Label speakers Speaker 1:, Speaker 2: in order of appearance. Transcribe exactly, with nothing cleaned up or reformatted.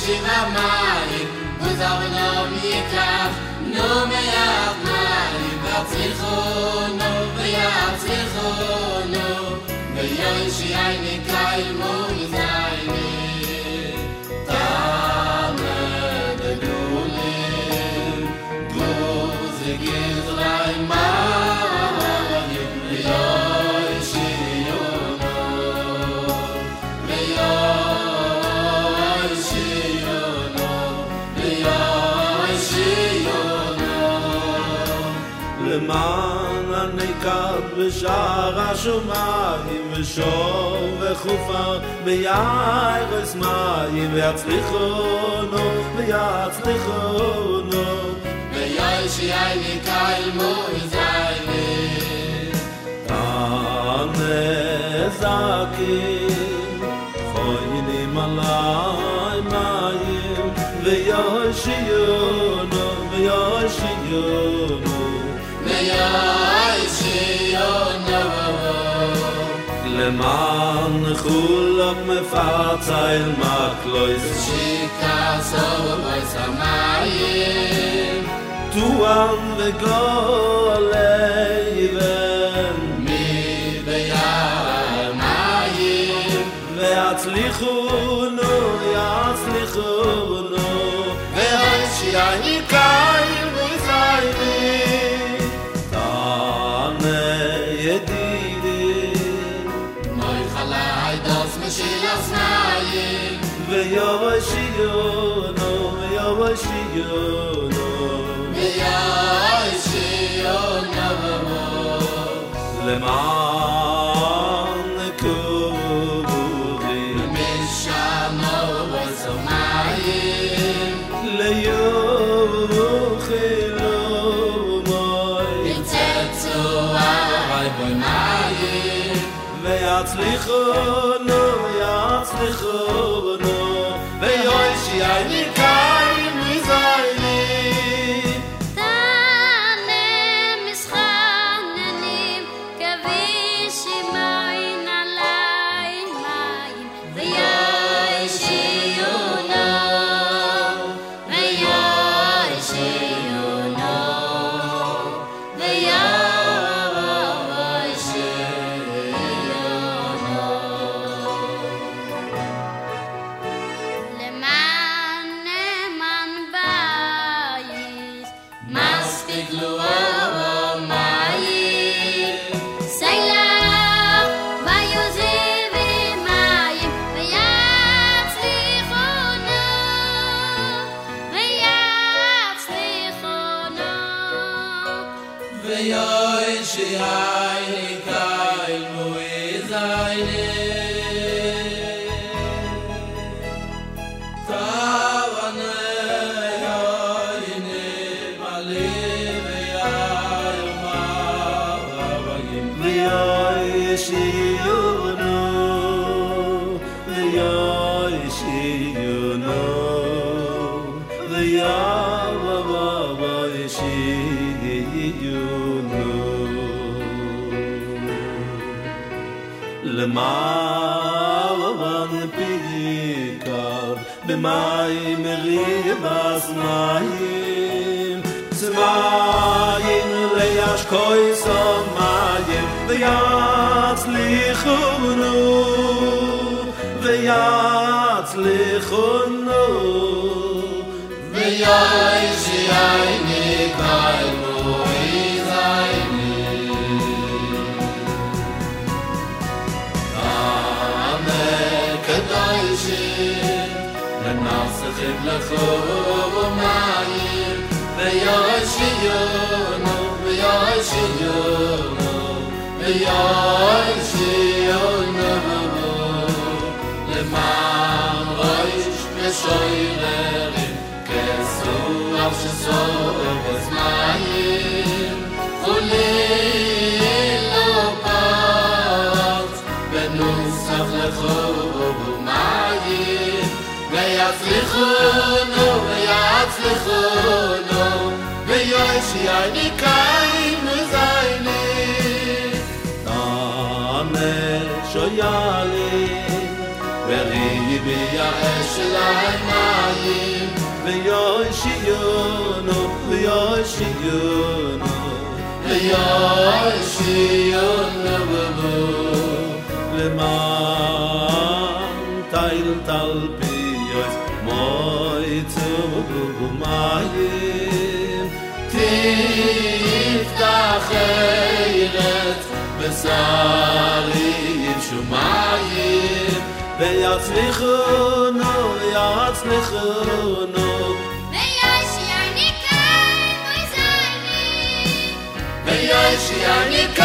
Speaker 1: שבמים וזרנו מכך נו מייח מים והצליחונו ויצליחונו ויושי עיני קיימו מזייני תעמד הגולים גוזי גזרי מים ויושי יונו ויושי יונו ויושי יונו
Speaker 2: למען הנקד בשער השומיים ושור וחופר ביערס מים ויצליחונו ויצליחונו
Speaker 1: ויושי עיני קיימו מזייני
Speaker 2: הנזקים חוינים עלי מים ויושיעונו ויושיעונו
Speaker 1: ויושיעונו
Speaker 2: למען חולק מפצה אל מקלויס
Speaker 1: שיקסו בויס המים
Speaker 2: טוען וגולי אבן
Speaker 1: מביער מים
Speaker 2: ויצליחונו יצליחונו
Speaker 1: ויושי עיני קיימו מזייני
Speaker 2: תענה ידידים
Speaker 1: מוי חלאי דוס משיל הסנאים
Speaker 2: ויושיעונו ויושיעונו
Speaker 1: ויושיעונו
Speaker 2: למען קורי
Speaker 1: משמו וסומאים
Speaker 2: ליוחלו מוי
Speaker 1: יצצו ערי בוי מים
Speaker 2: ויצליחונו ויצליחונו ויושי עיני קיימו מזייני
Speaker 1: ויושי עיני קיימו מזייני תענה יויני מלא ויאמרים
Speaker 2: ויושיעונו ויושיעונו ויושיעונו למען פיקר במים ריבס מים צמאים לישקוי סמים ויצליחונו ויצליחונו
Speaker 1: ויושי עיני קיימו מזייני קדושים לנפסכם לכו מים ויושיעונו ויושיעונו ויושיעונו למען ראש ושויררים כסוח שסובב מים חוליל לא פרץ בנוסח לכו ויצליחונו ויצליחונו ויושי עיני קיימו מזייני
Speaker 2: תענה שויאלי וריבי
Speaker 1: Shalamayim
Speaker 2: Ve'yoshiyonu Ve'yoshiyonu
Speaker 1: Ve'yoshiyonu
Speaker 2: Leman Tail Talpiyos Moitzu Mayim
Speaker 1: Tiftach Eretz Besarim Shumayim
Speaker 2: Ve'yatzlichunu Ve'yatzlichunu
Speaker 3: Ve'yashiyani kai moizayim
Speaker 1: Ve'yashiyani